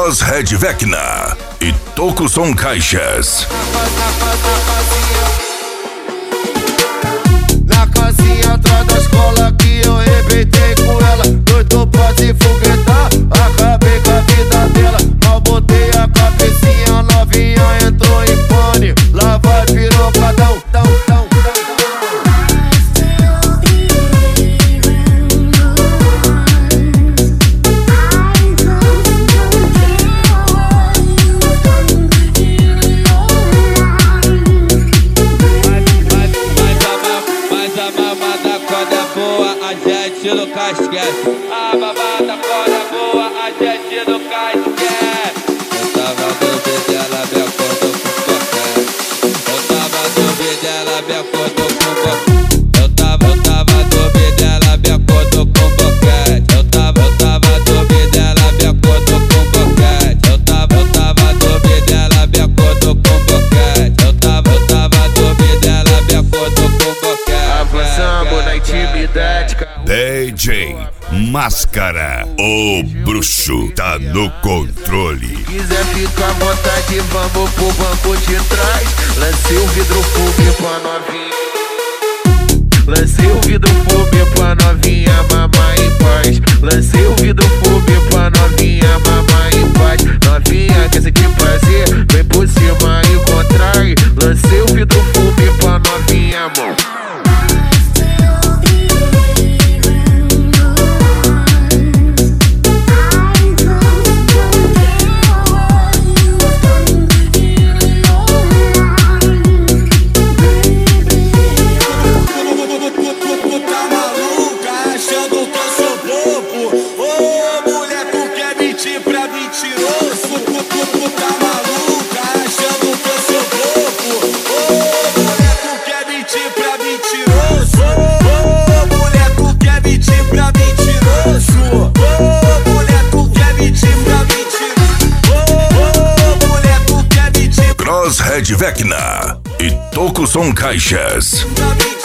Crosshead Vecna e Tokusson Caixas. Na casinha atrás da escola que eu arrebentei com ela. Doido pra se foguetar, acabei com a vida dela. Mal botei a cabecinha, novinha entrou em pane. Lá vai pirocadão, tão. No casquete, a babada quando é boa, a gente no casquete. Eu tava duvidando dela, me acordou com qualquer. Eu tava duvidando dela, me acordou com qualquer. Eu tava duvidando dela, me acordou com qualquer. Eu tava duvidando dela, me acordou com qualquer. Eu tava duvidando dela, me acordou com qualquer. Eu tava duvidando dela, me acordou com qualquer. Avançamos na intimidade. DJ Máscara, o bruxo tá no controle. Quiser ficar à vontade, vamos pro banco de trás. Lancei o vidro fumê pra novinha. Lancei o vidro fumê pra novinha, mamar em paz. Lancei o vidro fumê pra novinha, mamar em paz. Novinha quer sentir prazer, vem por cima e contrai. Lancei o vidro fumê pra novinha, mão. Crosshead Vecna e Tokusson Caixas.